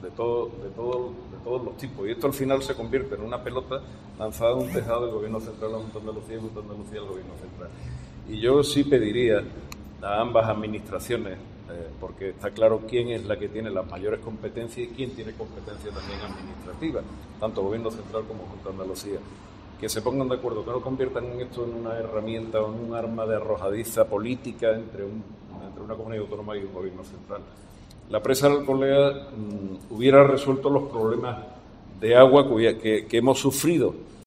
de todos los tipos. Y esto al final se convierte en una pelota lanzada en un tejado del Gobierno Central a la Junta de Andalucía y Junta de Andalucía al Gobierno Central. Y yo sí pediría a ambas administraciones, porque está claro quién es la que tiene las mayores competencias y quién tiene competencia también administrativa, tanto Gobierno Central como Junta de Andalucía, que se pongan de acuerdo, que no conviertan esto en una herramienta o en un arma de arrojadiza política entre una comunidad autónoma y un Gobierno Central. La presa de Alcolea hubiera resuelto los problemas de agua que hemos sufrido